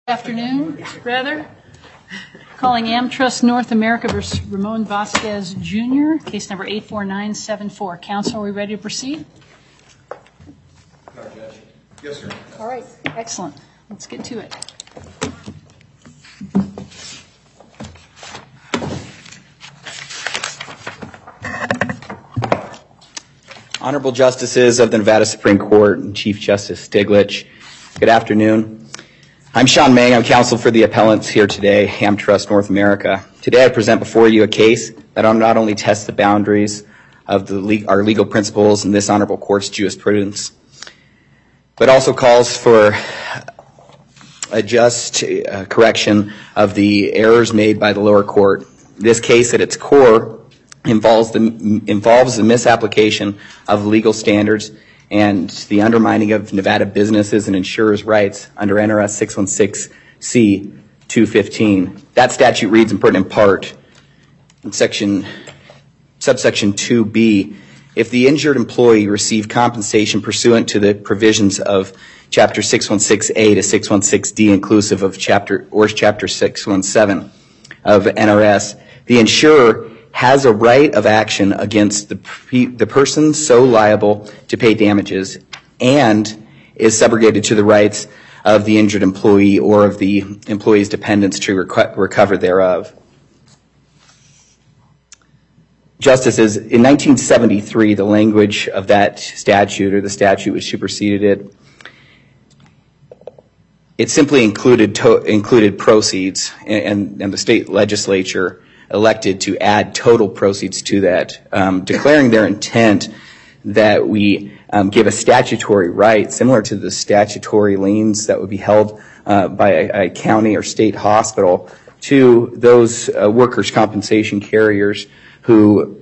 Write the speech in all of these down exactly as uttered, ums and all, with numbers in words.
Afternoon, rather. Calling AmTrust North America versus Ramon Vasquez Junior, case number eight four nine seven four. Counsel, are we ready to proceed? Yes, sir. All right, excellent. Let's get to it. Honorable Justices of the Nevada Supreme Court and Chief Justice Stiglitz, good afternoon. I'm Sean Mang. I'm counsel for the appellants here today, AmTrust North America. Today I present before you a case that not only tests the boundaries of the le- our legal principles in this honorable court's jurisprudence, but also calls for a just uh, correction of the errors made by the lower court. This case at its core involves the, involves the misapplication of legal standards and the undermining of Nevada businesses and insurers' rights under N R S six one six C two fifteen. That statute reads in pertinent part in section, subsection two B, if the injured employee received compensation pursuant to the provisions of Chapter six one six A to six one six D, inclusive of Chapter or Chapter six one seven of N R S, the insurer has a right of action against the, the person so liable to pay damages and is subrogated to the rights of the injured employee or of the employee's dependents to reco- recover thereof. Justices, in nineteen seventy-three, the language of that statute or the statute which superseded it, it simply included to, included proceeds, and, and the state legislature elected to add total proceeds to that, um, declaring their intent that we um, give a statutory right, similar to the statutory liens that would be held uh, by a, a county or state hospital, to those uh, workers' compensation carriers who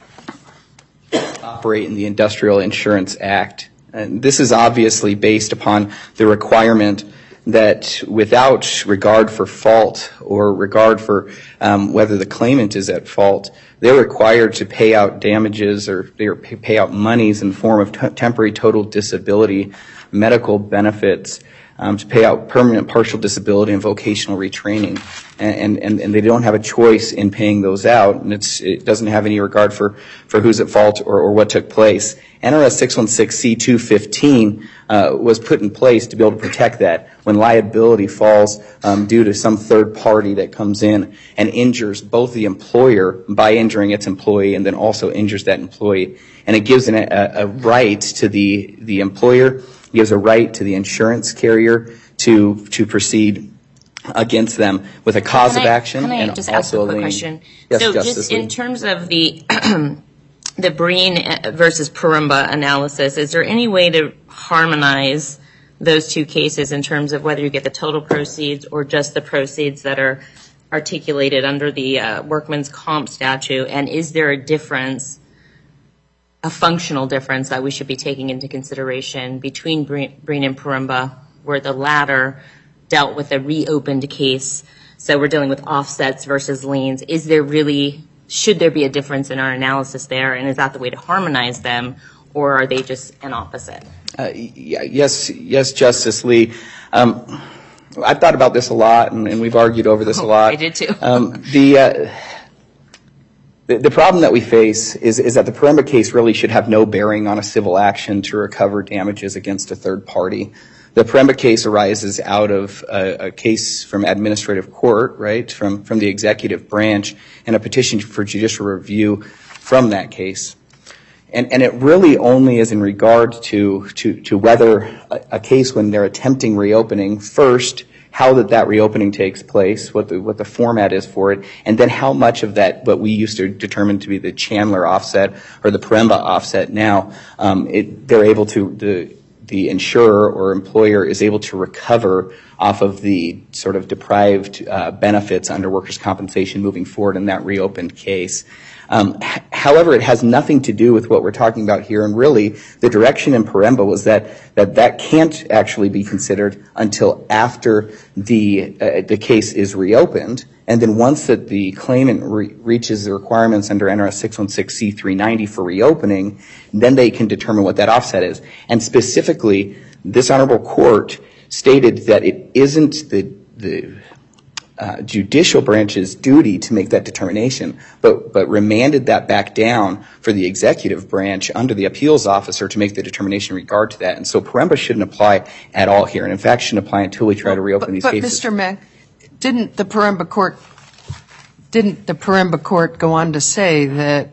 operate in the Industrial Insurance Act. And this is obviously based upon the requirement that without regard for fault or regard for um, whether the claimant is at fault, they're required to pay out damages or they pay out monies in the form of t- temporary total disability, medical benefits, um, to pay out permanent partial disability and vocational retraining. And, and, and they don't have a choice in paying those out, and it's, it doesn't have any regard for, for who's at fault or, or what took place. N R S six one six C two fifteen uh, was put in place to be able to protect that when liability falls um, due to some third party that comes in and injures both the employer by injuring its employee and then also injures that employee. And it gives an, a, a right to the, the employer, it gives a right to the insurance carrier to, to proceed against them with a cause can of I, action. Can I and just also ask a quick lien. question? Yes, so Justice just Lee. in terms of the the Breen versus Parumba analysis, is there any way to harmonize those two cases in terms of whether you get the total proceeds or just the proceeds that are articulated under the uh, workman's comp statute? And is there a difference, a functional difference that we should be taking into consideration between Breen, Breen and Parumba, where the latter dealt with a reopened case, so we're dealing with offsets versus liens? Is there really, should there be a difference in our analysis there, and is that the way to harmonize them, or are they just an opposite? Uh, yes, yes, Justice Lee. Um, I've thought about this a lot, and, and we've argued over this oh, a lot. I did too. um, the, uh, the the problem that we face is is that the Parumba case really should have no bearing on a civil action to recover damages against a third party. The Parumba case arises out of a, a case from administrative court, right, from, from the executive branch, and a petition for judicial review from that case. And, and it really only is in regard to, to, to whether a, a case, when they're attempting reopening, first, how that that reopening takes place, what the, what the format is for it, and then how much of that, what we used to determine to be the Chandler offset or the Parumba offset now, um, it, they're able to, the, the insurer or employer is able to recover off of the sort of deprived uh, benefits under workers' compensation moving forward in that reopened case. Um, h- however, it has nothing to do with what we're talking about here, and really the direction in Parumba was that that, that can't actually be considered until after the uh, the case is reopened, and then once that the claimant re- reaches the requirements under N R S six one six C three ninety for reopening, then they can determine what that offset is. And specifically, this honorable court stated that it isn't the the uh, judicial branch's duty to make that determination, but but remanded that back down for the executive branch under the appeals officer to make the determination in regard to that. And so Poremba shouldn't apply at all here, and in fact shouldn't apply until we try to reopen but, these but cases. Mister Mack, didn't the Poremba court didn't the Poremba court go on to say that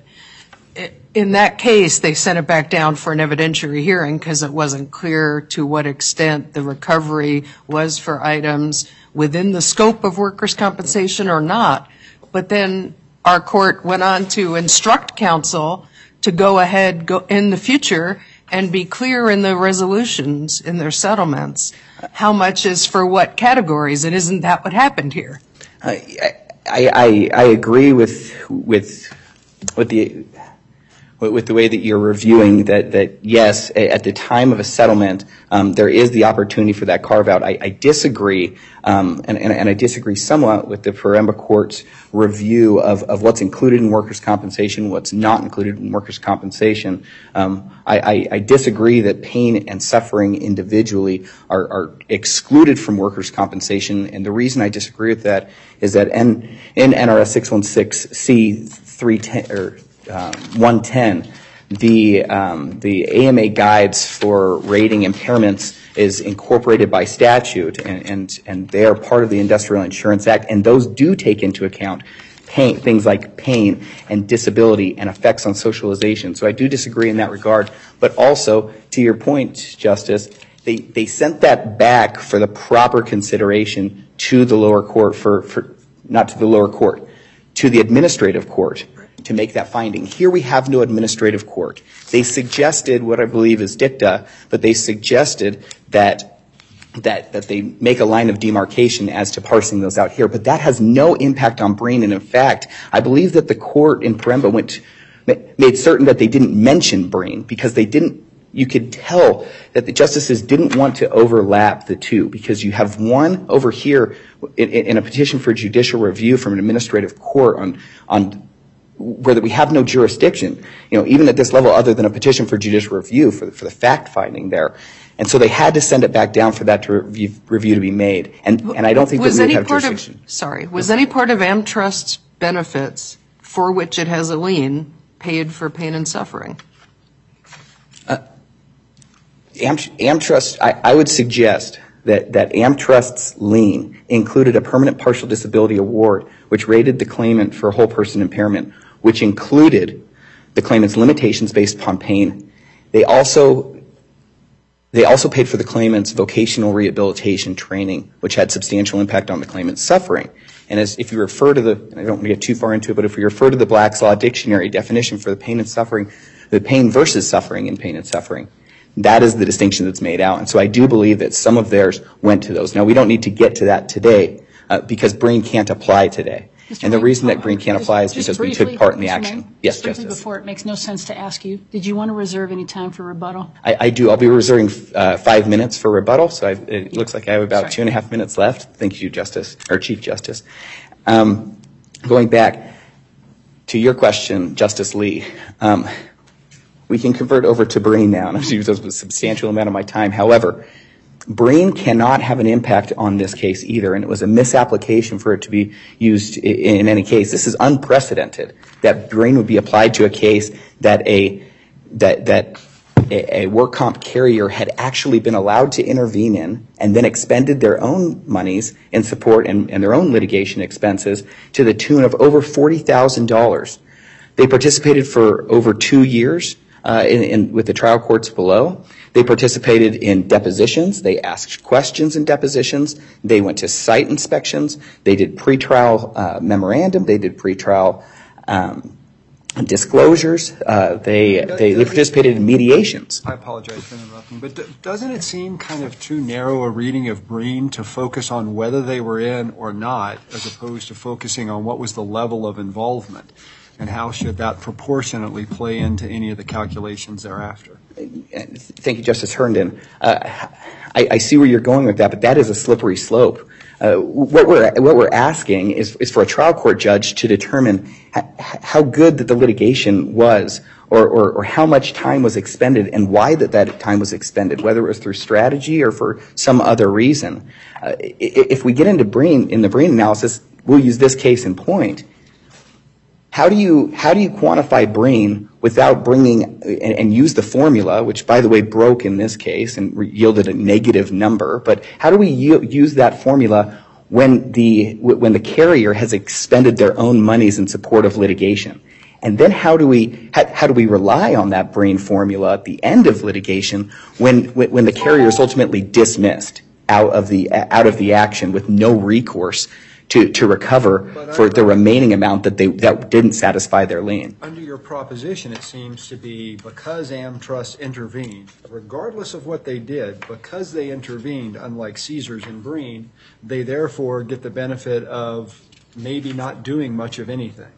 in that case they sent it back down for an evidentiary hearing because it wasn't clear to what extent the recovery was for items within the scope of workers' compensation or not? But then our court went on to instruct counsel to go ahead go in the future and be clear in the resolutions, in their settlements, how much is for what categories, and isn't that what happened here? I, I, I agree with with with the with the way that you're reviewing that, that yes, at the time of a settlement, um, there is the opportunity for that carve-out. I, I disagree, um, and, and, and I disagree somewhat with the Poremba Court's review of, of what's included in workers' compensation, what's not included in workers' compensation. Um, I, I, I disagree that pain and suffering individually are, are excluded from workers' compensation, and the reason I disagree with that is that in, in N R S six sixteen C three ten, or Um, one ten, the um, the A M A guides for rating impairments is incorporated by statute, and, and and they are part of the Industrial Insurance Act, and those do take into account pain, things like pain and disability and effects on socialization. So I do disagree in that regard. But also, to your point, Justice, they they sent that back for the proper consideration to the lower court for, for not to the lower court, to the administrative court, to make that finding. Here we have no administrative court. They suggested what I believe is dicta, but they suggested that that that they make a line of demarcation as to parsing those out here. But that has no impact on Breen, and in fact, I believe that the court in Poremba went made certain that they didn't mention Breen because they didn't. You could tell that the justices didn't want to overlap the two, because you have one over here in, in a petition for judicial review from an administrative court on on. where we have no jurisdiction, you know, even at this level, other than a petition for judicial review for the, for the fact finding there. And so they had to send it back down for that to review, review to be made. And and I don't think was that we any would have part jurisdiction. Of, sorry, was any part of AmTrust's benefits for which it has a lien paid for pain and suffering? Uh, Am, AmTrust, I, I would suggest that, that AmTrust's lien included a permanent partial disability award, which rated the claimant for whole person impairment, which included the claimant's limitations based upon pain. They also they also paid for the claimant's vocational rehabilitation training, which had substantial impact on the claimant's suffering. And as if you refer to the, and I don't want to get too far into it, but if we refer to the Black's Law Dictionary definition for the pain and suffering, the pain versus suffering in pain and suffering, that is the distinction that's made out. And so I do believe that some of theirs went to those. Now, we don't need to get to that today uh, because Breen can't apply today. Mister And the Mayor, reason that uh, Breen can't just- apply is just because we briefly, took part in the Mister action. Mayor, Yes, just briefly Justice. before it makes no sense to ask you, did you want to reserve any time for rebuttal? I, I do. I'll be reserving uh, five minutes for rebuttal, so I've, it looks like I have about Sorry. two and a half minutes left. Thank you, Justice, or Chief Justice. Um, going back to your question, Justice Lee, um, we can convert over to Breen now, and I've used a substantial amount of my time. However, Breen cannot have an impact on this case either, and it was a misapplication for it to be used in, in any case. This is unprecedented that Breen would be applied to a case that a that that a, a work comp carrier had actually been allowed to intervene in and then expended their own monies in support and, and their own litigation expenses to the tune of over forty thousand dollars. They participated for over two years uh, in, in, with the trial courts below. They participated in depositions. They asked questions in depositions. They went to site inspections. They did pretrial uh, memorandum. They did pretrial um, disclosures. Uh, they, they they participated in mediations. I apologize for interrupting, but d- doesn't it seem kind of too narrow a reading of Breen to focus on whether they were in or not, as opposed to focusing on what was the level of involvement, and how should that proportionately play into any of the calculations thereafter? Thank you, Justice Herndon. Uh, I, I see where you're going with that, but that is a slippery slope. Uh, what we're what we're asking is, is for a trial court judge to determine ha- how good that the litigation was or, or, or how much time was expended and why that, that time was expended, whether it was through strategy or for some other reason. Uh, if we get into Breen, in the Breen analysis, we'll use this case in point. How do you, how do you quantify Breen without bringing and, and use the formula, which by the way broke in this case and re- yielded a negative number, but how do we u- use that formula when the, when the carrier has expended their own monies in support of litigation? And then how do we, how, how do we rely on that Breen formula at the end of litigation when, when the carrier is ultimately dismissed out of the, out of the action with no recourse to, to recover for the remaining amount that they, that didn't satisfy their lien? Under your proposition, it seems to be because AmTrust intervened, regardless of what they did, because they intervened, unlike Caesars and Breen, they therefore get the benefit of maybe not doing much of anything.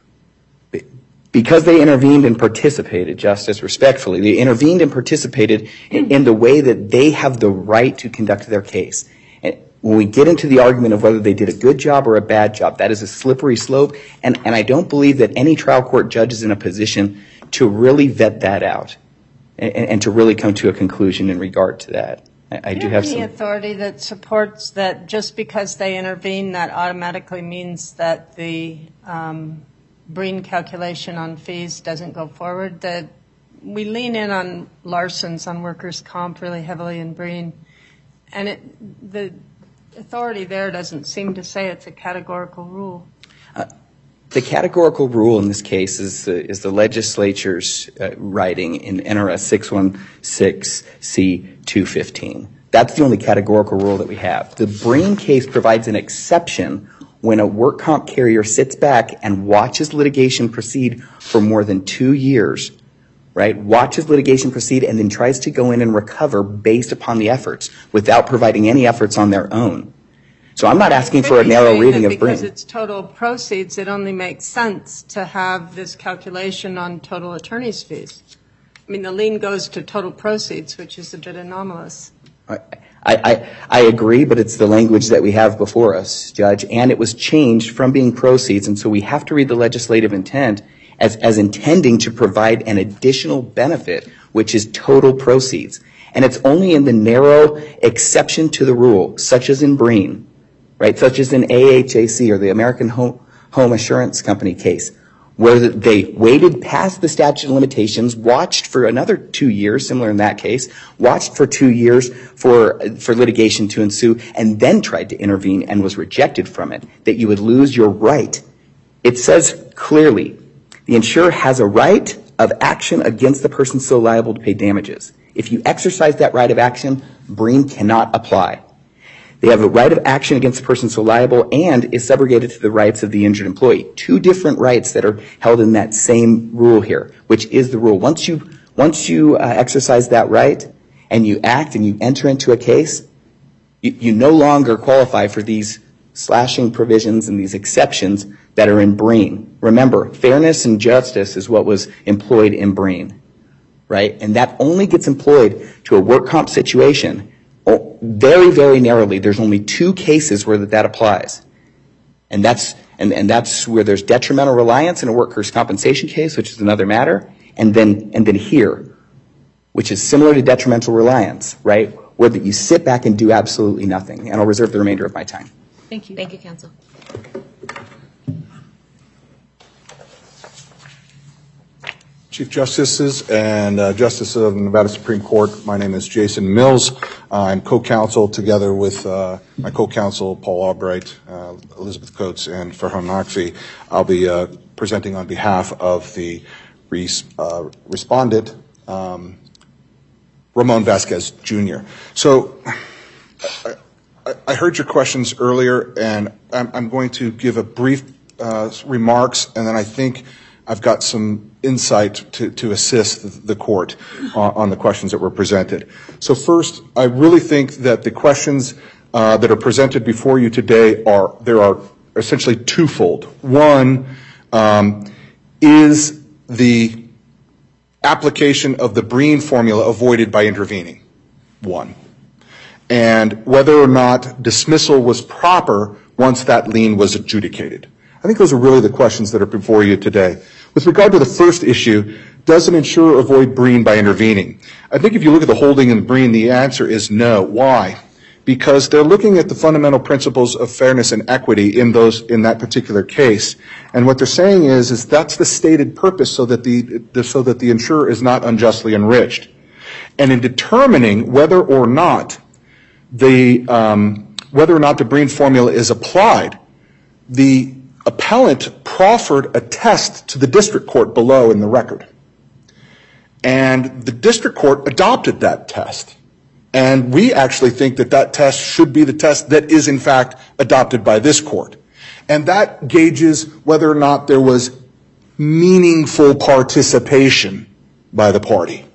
Because they intervened and participated, Justice, respectfully, they intervened and participated in, in the way that they have the right to conduct their case. And when we get into the argument of whether they did a good job or a bad job, that is a slippery slope, and, and I don't believe that any trial court judge is in a position to really vet that out and, and to really come to a conclusion in regard to that. I, I do have some... Do you have any authority that supports that just because they intervene, that automatically means that the um, Breen calculation on fees doesn't go forward? That we lean in on Larson's on workers' comp really heavily in Breen, and it, the authority there doesn't seem to say it's a categorical rule. Uh, the categorical rule in this case is the, is the legislature's uh, writing in N R S six one six C two fifteen. That's the only categorical rule that we have. The Breen case provides an exception when a work comp carrier sits back and watches litigation proceed for more than two years, right? Watches litigation proceed and then tries to go in and recover based upon the efforts without providing any efforts on their own. So I'm not asking for a narrow reading of Breen. Because it's total proceeds, it only makes sense to have this calculation on total attorney's fees. I mean, the lien goes to total proceeds, which is a bit anomalous. I, I, I agree, but it's the language that we have before us, Judge, and it was changed from being proceeds, and so we have to read the legislative intent as, as intending to provide an additional benefit, which is total proceeds. And it's only in the narrow exception to the rule, such as in Breen, right, such as in A H A C or the American Home, Home Assurance Company case, where they waited past the statute of limitations, watched for another two years, similar in that case, watched for two years for for litigation to ensue, and then tried to intervene and was rejected from it, that you would lose your right. It says clearly, the insurer has a right of action against the person so liable to pay damages. If you exercise that right of action, Breen cannot apply. They have a right of action against the person so liable and is subrogated to the rights of the injured employee. Two different rights that are held in that same rule here, which is the rule. Once you, once you uh, exercise that right and you act and you enter into a case, you, you no longer qualify for these slashing provisions and these exceptions that are in Breen. Remember, fairness and justice is what was employed in Breen, right? And that only gets employed to a work comp situation. Oh, very, very narrowly. There's only two cases where that, that applies. And that's, and, and that's where there's detrimental reliance in a workers' compensation case, which is another matter, and then, and then here, which is similar to detrimental reliance, right? Where that you sit back and do absolutely nothing. And I'll reserve the remainder of my time. Thank you. Thank you, counsel. Chief Justices and uh, Justices of the Nevada Supreme Court, my name is Jason Mills. Uh, I'm co-counsel together with uh, my co-counsel Paul Albright, uh, Elizabeth Coates, and Farhan Naqvi. I'll be uh, presenting on behalf of the res- uh, respondent, um, Ramon Vasquez Junior So I, I, I heard your questions earlier, and I'm, I'm going to give a brief uh, remarks, and then I think I've got some insight to, to assist the court on, on the questions that were presented. So first, I really think that the questions uh, that are presented before you today are, there are essentially twofold. One, um, is the application of the Breen formula avoided by intervening? One. And whether or not dismissal was proper once that lien was adjudicated. I think those are really the questions that are before you today. With regard to the first issue, does an insurer avoid Breen by intervening? I think if you look at the holding in Breen, the answer is no. Why? Because they're looking at the fundamental principles of fairness and equity in those in that particular case, and what they're saying is is that's the stated purpose, so that the, the so that the insurer is not unjustly enriched. And in determining whether or not the um, whether or not the Breen formula is applied, the appellant proffered a test to the district court below in the record, and the district court adopted that test. And we actually think that that test should be the test that is, in fact, adopted by this court. And that gauges whether or not there was meaningful participation by the party.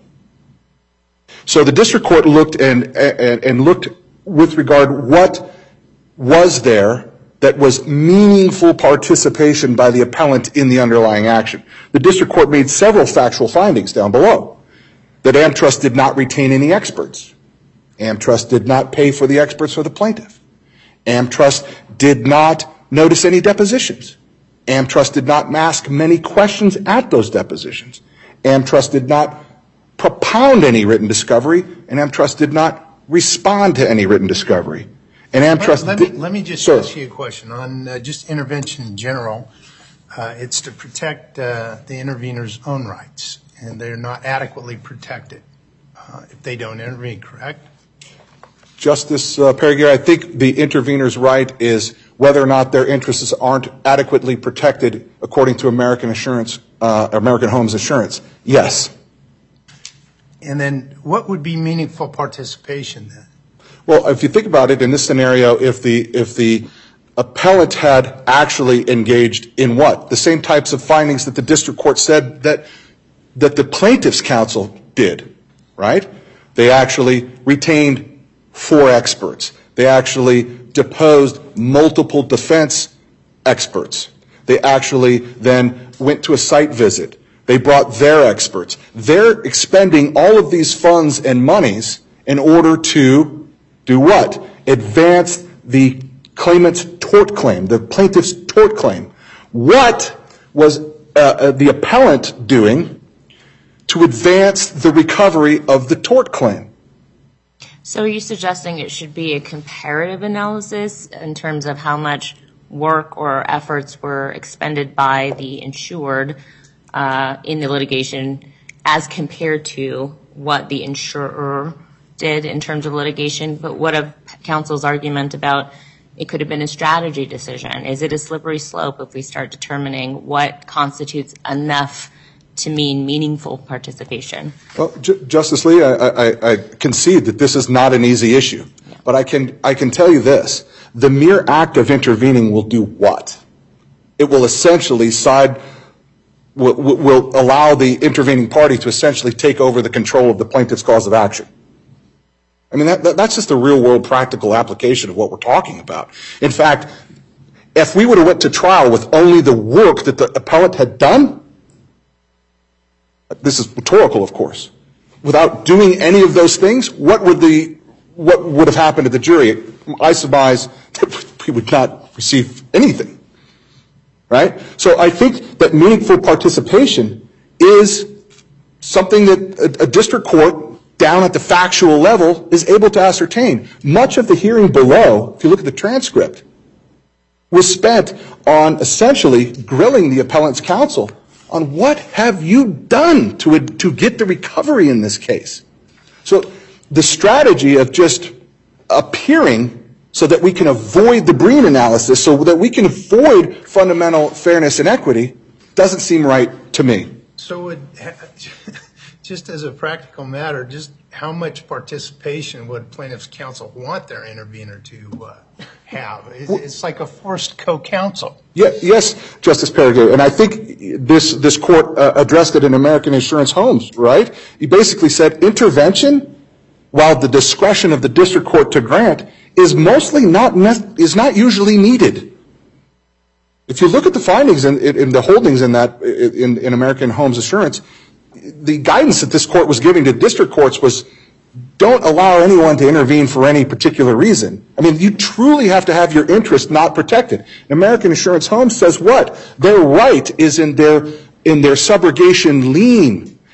So the district court looked and, and, and looked with regard what was there that was meaningful participation by the appellant in the underlying action. The district court made several factual findings down below. That AmTrust did not retain any experts. AmTrust did not pay for the experts for the plaintiff. AmTrust did not notice any depositions. AmTrust did not mask many questions at those depositions. AmTrust did not propound any written discovery, and AmTrust did not respond to any written discovery. And AmTrust let, let, did, me, let me just sir. ask you a question on uh, just intervention in general. Uh, it's to protect uh, the intervener's own rights, and they're not adequately protected uh, if they don't intervene, correct? Justice uh, Perrier, I think the intervener's right is whether or not their interests aren't adequately protected according to American Assurance, uh, American Homes Assurance. Yes. And then what would be meaningful participation then? Well, if you think about it in this scenario, if the if the appellant had actually engaged in what? The same types of findings that the district court said that that the plaintiff's counsel did, right? They actually retained four experts. They actually deposed multiple defense experts. They actually then went to a site visit. They brought their experts. They're expending all of these funds and monies in order to do what? Advance the claimant's tort claim, the plaintiff's tort claim. What was uh, the appellant doing to advance the recovery of the tort claim? So are you suggesting it should be a comparative analysis in terms of how much work or efforts were expended by the insured uh, in the litigation as compared to what the insurer did in terms of litigation? But what of counsel's argument about it could have been a strategy decision? Is it a slippery slope if we start determining what constitutes enough to mean meaningful participation? Well, J- Justice Lee, I, I, I concede that this is not an easy issue. Yeah. But I can, I can tell you this. The mere act of intervening will do what? It will essentially side, will, will allow the intervening party to essentially take over the control of the plaintiff's cause of action. I mean, that, that, that's just a real-world practical application of what we're talking about. In fact, if we would have went to trial with only the work that the appellant had done, this is rhetorical, of course, without doing any of those things, what would the what would have happened to the jury? I surmise that we would not receive anything, right? So I think that meaningful participation is something that a, a district court down at the factual level is able to ascertain. Much of the hearing below, if you look at the transcript, was spent on essentially grilling the appellant's counsel on what have you done to to get the recovery in this case. So the strategy of just appearing so that we can avoid the Breen analysis, so that we can avoid fundamental fairness and equity, doesn't seem right to me. So would, just as a practical matter, just how much participation would plaintiff's counsel want their intervener to uh, have? It's, it's like a forced co-counsel. Yeah, yes, Justice Perrier, and I think this this court uh, addressed it in American Insurance Homes, right? He basically said intervention, while the discretion of the district court to grant is mostly not is not usually needed. If you look at the findings in, in the holdings in that in, in American Homes Assurance, the guidance that this court was giving to district courts was don't allow anyone to intervene for any particular reason. I mean, you truly have to have your interest not protected. American Insurance Homes says what? Their right is in their in their subrogation lien.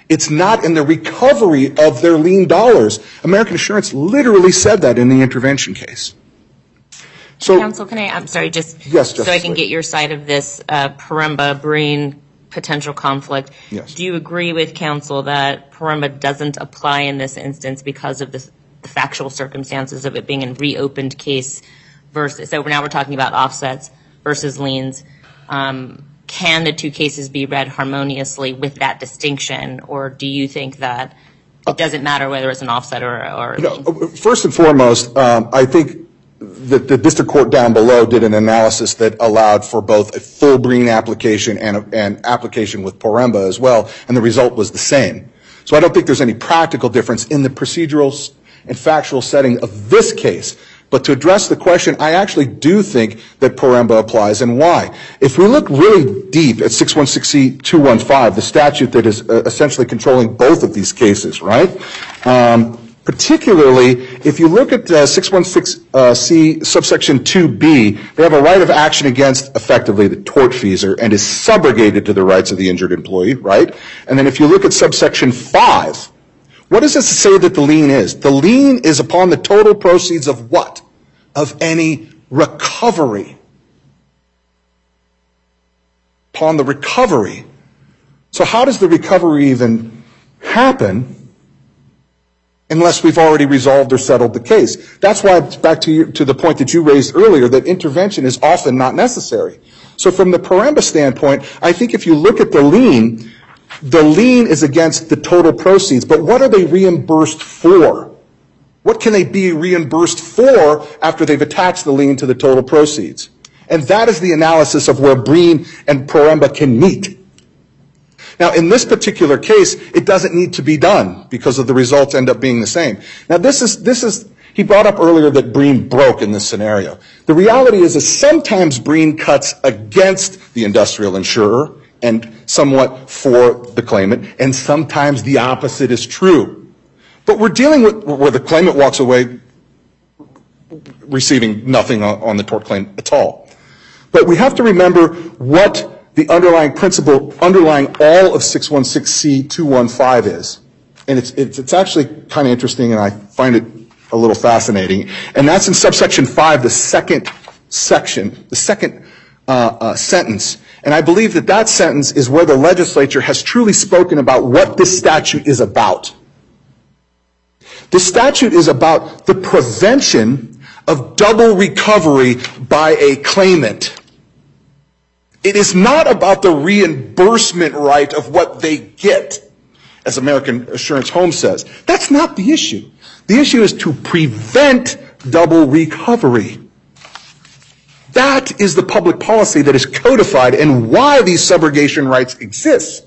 It's not in the recovery of their lien dollars. American Assurance literally said that in the intervention case. So, Counsel, can I, I'm sorry, just yes, so I can get your side of this uh, Poremba-Breen potential conflict. Yes. Do you agree with counsel that Poremba doesn't apply in this instance because of this, the factual circumstances of it being a reopened case versus, so now we're talking about offsets versus liens. Um, can the two cases be read harmoniously with that distinction, or do you think that it doesn't matter whether it's an offset or, or a you know, lien? first and foremost, um, I think that the district court down below did an analysis that allowed for both a full Breen application and a, an application with Poremba as well, and the result was the same. So I don't think there's any practical difference in the procedural and factual setting of this case. But to address the question, I actually do think that Poremba applies, and why? If we look really deep at six one six C two one five, the statute that is uh, essentially controlling both of these cases, right? Um, particularly, if you look at uh, six one six C subsection two B, they have a right of action against, effectively, the tortfeasor, and is subrogated to the rights of the injured employee, right? And then if you look at subsection five, what does this say that the lien is? The lien is upon the total proceeds of what? Of any recovery. Upon the recovery. So how does the recovery even happen unless we've already resolved or settled the case? That's why, back to, you, to the point that you raised earlier, that intervention is often not necessary. So from the Poremba standpoint, I think if you look at the lien, the lien is against the total proceeds, but what are they reimbursed for? What can they be reimbursed for after they've attached the lien to the total proceeds? And that is the analysis of where Breen and Poremba can meet. Now, in this particular case, it doesn't need to be done because of the results end up being the same. Now, this is, this is, he brought up earlier that Breen broke in this scenario. The reality is that sometimes Breen cuts against the industrial insurer and somewhat for the claimant, and sometimes the opposite is true. But we're dealing with where the claimant walks away receiving nothing on the tort claim at all. But we have to remember what the underlying principle underlying all of six one six C two one five is. And it's, it's, it's actually kind of interesting, and I find it a little fascinating. And that's in subsection five, the second section, the second uh, uh, sentence. And I believe that that sentence is where the legislature has truly spoken about what this statute is about. This statute is about the prevention of double recovery by a claimant. It is not about the reimbursement right of what they get, as American Assurance Home says. That's not the issue. The issue is to prevent double recovery. That is the public policy that is codified and why these subrogation rights exist.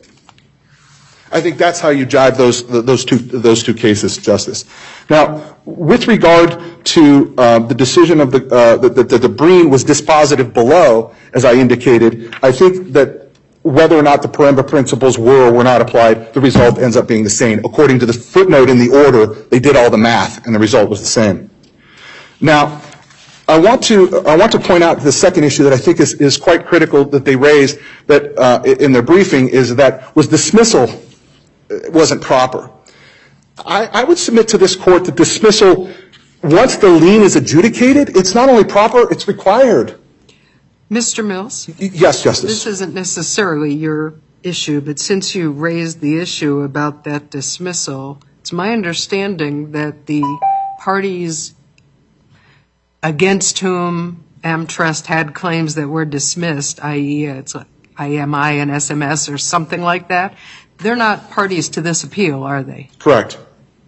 I think that's how you jive those those two those two cases, Justice. Now, with regard to uh, the decision of the uh, that the, the Breen was dispositive below, as I indicated, I think that whether or not the Poremba principles were or were not applied, the result ends up being the same. According to the footnote in the order, they did all the math, and the result was the same. Now, I want to I want to point out the second issue that I think is, is quite critical that they raised that uh, in their briefing is that was dismissal wasn't proper. I, I would submit to this court that dismissal, once the lien is adjudicated, it's not only proper, it's required. Mister Mills? Y- yes, Justice. This isn't necessarily your issue, but since you raised the issue about that dismissal, it's my understanding that the parties against whom AmTrust had claims that were dismissed, that is it's I M I and S M S or something like that, they're not parties to this appeal, are they? Correct.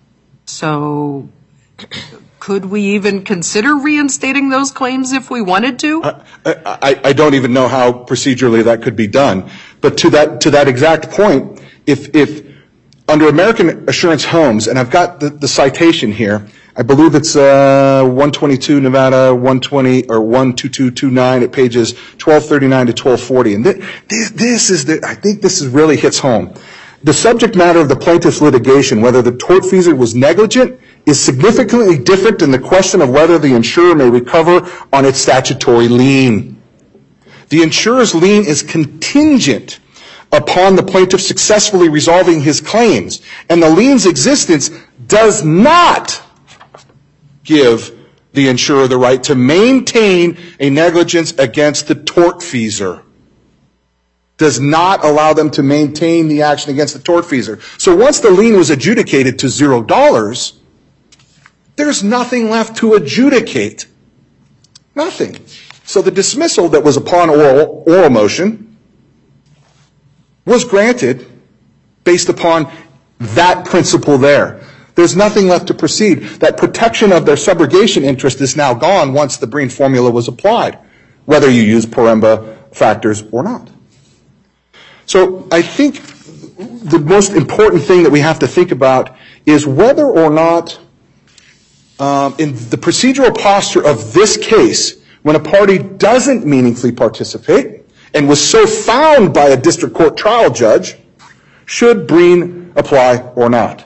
So could we even consider reinstating those claims if we wanted to? I, I, I don't even know how procedurally that could be done. But to that to that exact point, if if under American Assurance Homes, and I've got the, the citation here, I believe it's uh, one twenty-two Nevada one twenty or one twenty-two twenty-nine at pages twelve thirty-nine to twelve forty, and th- this, this is the I think this is really hits home. The subject matter of the plaintiff's litigation, whether the tortfeasor was negligent, is significantly different than the question of whether the insurer may recover on its statutory lien. The insurer's lien is contingent upon the plaintiff successfully resolving his claims. And the lien's existence does not give the insurer the right to maintain a negligence against the tortfeasor. Does not allow them to maintain the action against the tortfeasor. So once the lien was adjudicated to zero dollars, there's nothing left to adjudicate. Nothing. So the dismissal that was upon oral, oral motion was granted based upon that principle there. There's nothing left to proceed. That protection of their subrogation interest is now gone once the Breen formula was applied, whether you use Poremba factors or not. So I think the most important thing that we have to think about is whether or not um, in the procedural posture of this case, when a party doesn't meaningfully participate and was so found by a district court trial judge, should Breen apply or not?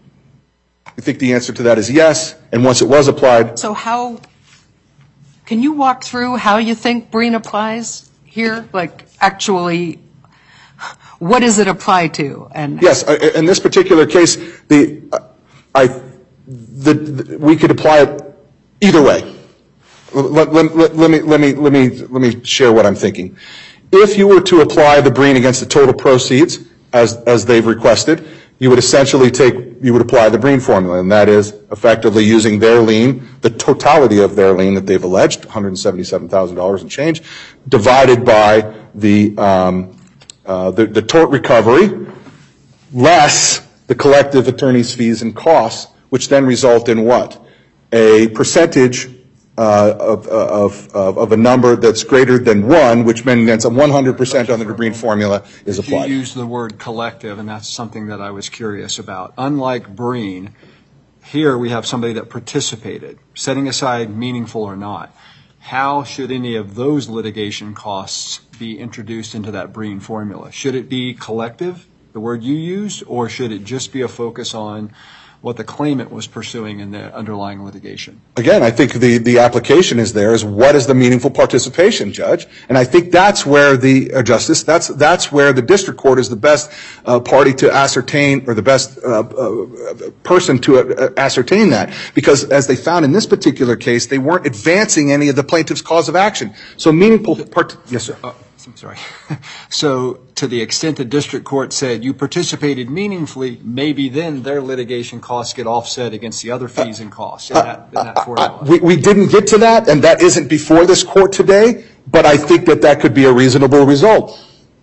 I think the answer to that is yes, and once it was applied. So how, can you walk through how you think Breen applies here? Like, actually, what does it apply to? And yes, in this particular case, the, I, the, the we could apply it either way. Let, let, let, let me let me let me let me share what I'm thinking. If you were to apply the Breen against the total proceeds as as they've requested, you would essentially take you would apply the Breen formula, and that is effectively using their lien, the totality of their lien that they've alleged, one hundred seventy-seven thousand dollars and change, divided by the um, uh, the, the tort recovery less the collective attorney's fees and costs, which then result in what? A percentage uh, of, of, of, of a number that's greater than one, which means a one hundred percent under the Breen formula is applied. You used the word collective, and that's something that I was curious about. Unlike Breen, here we have somebody that participated, setting aside meaningful or not. How should any of those litigation costs be introduced into that Breen formula? Should it be collective, the word you used, or should it just be a focus on what the claimant was pursuing in the underlying litigation? Again, I think the, the application is there is what is the meaningful participation, Judge? And I think that's where the uh, Justice, that's that's where the district court is the best uh, party to ascertain, or the best uh, uh, person to uh, ascertain that. Because as they found in this particular case, they weren't advancing any of the plaintiff's cause of action. So meaningful part. Yes, sir. Uh, I'm sorry. So to the extent the district court said you participated meaningfully, maybe then their litigation costs get offset against the other fees and costs in that, in that formula. Uh, we, we didn't get to that, and that isn't before this court today, but I think that that could be a reasonable result.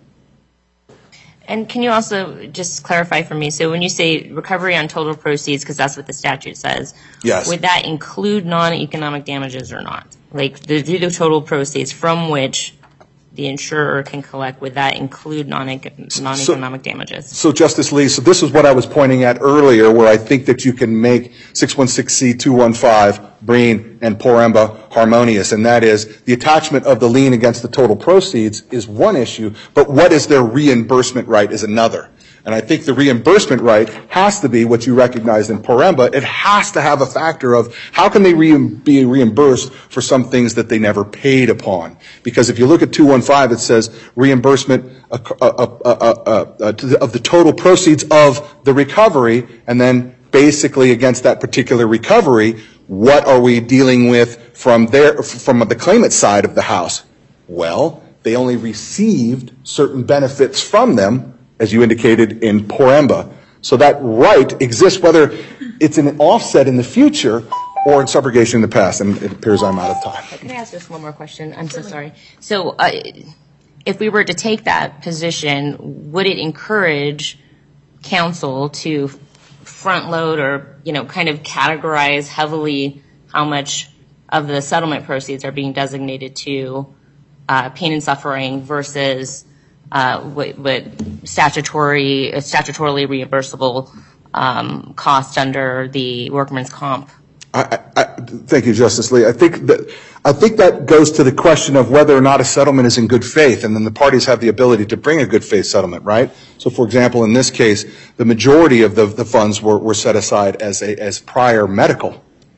And can you also just clarify for me, so when you say recovery on total proceeds, because that's what the statute says, yes, would that include non-economic damages or not? Like the, the total proceeds from which the insurer can collect, would that include non-economic so, damages? So, Justice Lee, so this is what I was pointing at earlier, where I think that you can make six one six C two one five, Breen, and Poremba harmonious, and that is the attachment of the lien against the total proceeds is one issue, but what is their reimbursement right is another. And I think the reimbursement right has to be what you recognized in Poremba. It has to have a factor of how can they re- be reimbursed for some things that they never paid upon. Because if you look at two one five, it says reimbursement uh, uh, uh, uh, uh, to the, of the total proceeds of the recovery, and then basically against that particular recovery, what are we dealing with from their, from the claimant side of the house? Well, they only received certain benefits from them, as you indicated in Poremba. So that right exists whether it's an offset in the future or in subrogation in the past, and it appears I'm out of time. Can I ask just one more question? I'm so sorry. So uh, if we were to take that position, would it encourage counsel to front load or, you know, kind of categorize heavily how much of the settlement proceeds are being designated to uh, pain and suffering versus Uh, what, what statutory, uh, statutorily reimbursable um, cost under the workman's comp? I, I, thank you, Justice Lee. I think that I think that goes to the question of whether or not a settlement is in good faith, and then the parties have the ability to bring a good faith settlement, right? So, for example, in this case, the majority of the, the funds were, were set aside as a as prior medical,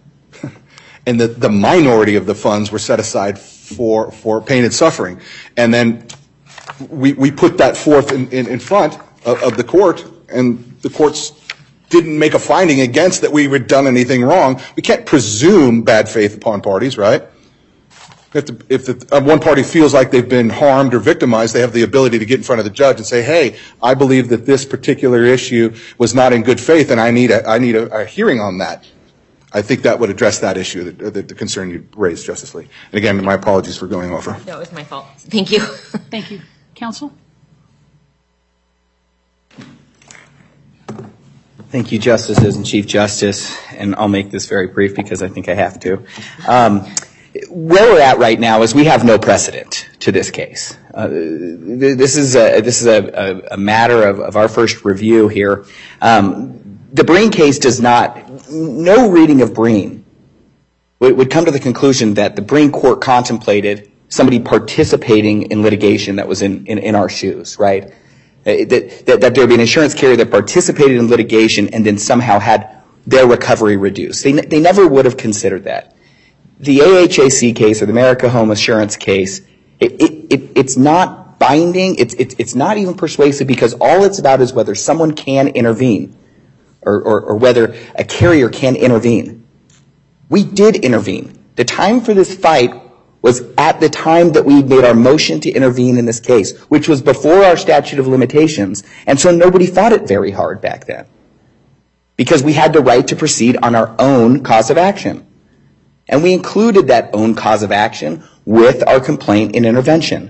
and the, the minority of the funds were set aside for for pain and suffering, and then we, we put that forth in, in, in front of, of the court, and the courts didn't make a finding against that we had done anything wrong. We can't presume bad faith upon parties, right? If, the, if the, uh, one party feels like they've been harmed or victimized, they have the ability to get in front of the judge and say, hey, I believe that this particular issue was not in good faith, and I need a, I need a, a hearing on that. I think that would address that issue, the, the, the concern you raised, Justice Lee. And again, my apologies for going over. That was my fault. Thank you. Thank you. Counsel? Thank you, Justices and Chief Justice, and I'll make this very brief because I think I have to. Um, where we're at right now is we have no precedent to this case. Uh, this is a, this is a, a, a matter of, of our first review here. Um, the Breen case does not, no reading of Breen would, would come to the conclusion that the Breen court contemplated somebody participating in litigation that was in, in, in our shoes, right? That, that, that there would be an insurance carrier that participated in litigation and then somehow had their recovery reduced. They, they never would have considered that. The A H A C case or the America Home Assurance case, it, it, it, it's not binding. It's, it's, it's not even persuasive because all it's about is whether someone can intervene or, or, or whether a carrier can intervene. We did intervene. The time for this fight was at the time that we made our motion to intervene in this case, which was before our statute of limitations, and so nobody fought it very hard back then because we had the right to proceed on our own cause of action. And we included that own cause of action with our complaint and intervention.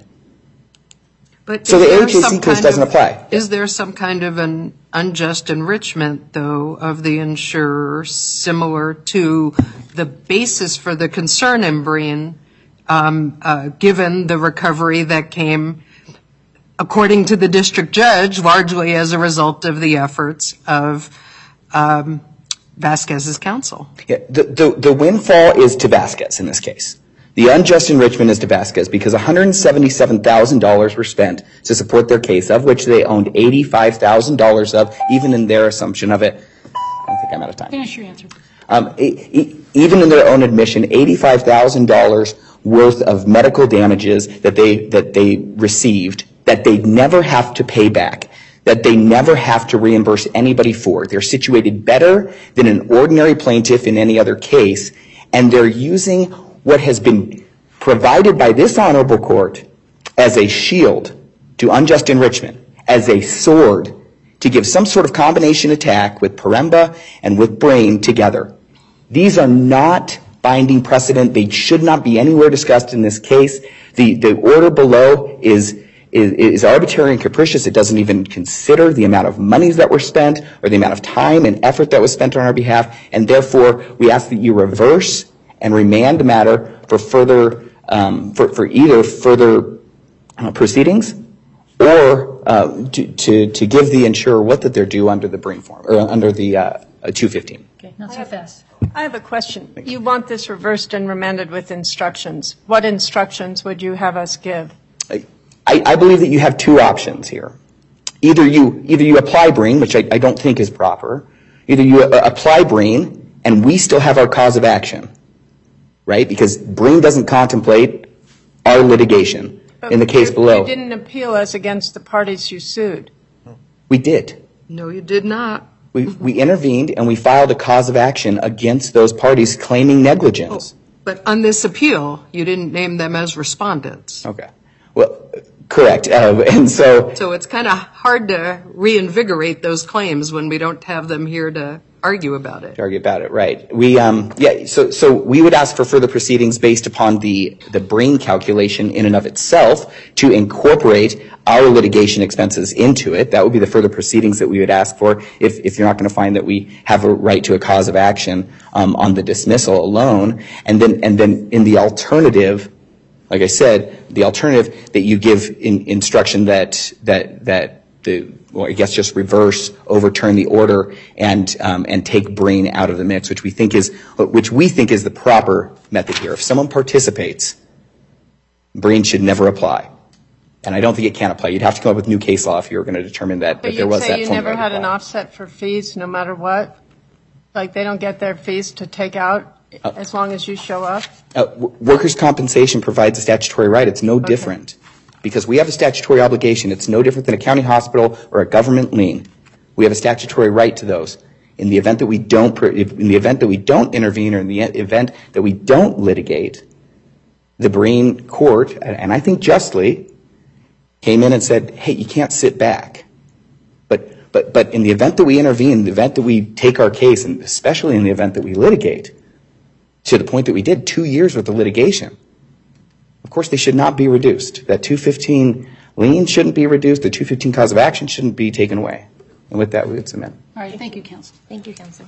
But so the A H A C some case kind doesn't of, apply. Is there some kind of an unjust enrichment, though, of the insurer similar to the basis for the concern in Breen, um, uh, given the recovery that came, according to the district judge, largely as a result of the efforts of um, Vasquez's counsel? Yeah, the, the, the windfall is to Vasquez in this case. The unjust enrichment is to Vasquez because one hundred seventy-seven thousand dollars were spent to support their case, of which they owned eighty-five thousand dollars of, even in their assumption of it. I think I'm out of time. Finish your answer. Um, e- e- even in their own admission, eighty-five thousand dollars worth of medical damages that they, that they received that they'd never have to pay back, that they never have to reimburse anybody for. They're situated better than an ordinary plaintiff in any other case, and they're using what has been provided by this honorable court as a shield to unjust enrichment, as a sword to give some sort of combination attack with Poremba and with Breen together. These are not binding precedent. They should not be anywhere discussed in this case. The, the order below is Is, is arbitrary and capricious. It doesn't even consider the amount of monies that were spent or the amount of time and effort that was spent on our behalf, and therefore we ask that you reverse and remand the matter for further, um, for, for either further uh, proceedings or uh, to, to, to give the insurer what that they're due under the Breen form or under the uh, two fifteen. Okay, not so fast. I have a question. You want this reversed and remanded with instructions. What instructions would you have us give? I, I believe that you have two options here. Either you either you apply Breen, which I, I don't think is proper. Either you uh, apply Breen, and we still have our cause of action, right? Because Breen doesn't contemplate our litigation But in the case you, below. You didn't appeal us against the parties you sued. We did. No, you did not. We we intervened and we filed a cause of action against those parties claiming negligence. Oh, but on this appeal, you didn't name them as respondents. Okay. Well. Correct. Uh, and so, so it's kind of hard to reinvigorate those claims when we don't have them here to argue about it. To argue about it, right. We, um, yeah, so, so we would ask for further proceedings based upon the, the Breen calculation in and of itself to incorporate our litigation expenses into it. That would be the further proceedings that we would ask for if, if you're not going to find that we have a right to a cause of action, um, on the dismissal alone. And then, and then in the alternative, like I said, the alternative that you give in instruction that that that the well, I guess just reverse, overturn the order, and um, and take Breen out of the mix, which we think is which we think is the proper method here. If someone participates, Breen should never apply, and I don't think it can apply. You'd have to come up with new case law if you were going to determine that, that there was that. But you'd say you never had an offset for fees, no matter what. Like they don't get their fees to take out. Uh, as long as you show up? Uh, w- workers' compensation provides a statutory right. It's no okay. different because we have a statutory obligation. It's no different than a county hospital or a government lien. We have a statutory right to those. In the event that we don't, in the event that we don't intervene, or in the event that we don't litigate, the Breen court, and I think justly, came in and said, hey, you can't sit back. But, but, but in the event that we intervene, in the event that we take our case, and especially in the event that we litigate, to the point that we did, two years worth of litigation, of course they should not be reduced. That two fifteen lien shouldn't be reduced. The two fifteen cause of action shouldn't be taken away. And with that, we would submit. All right, thank you, counsel. Thank you, counsel.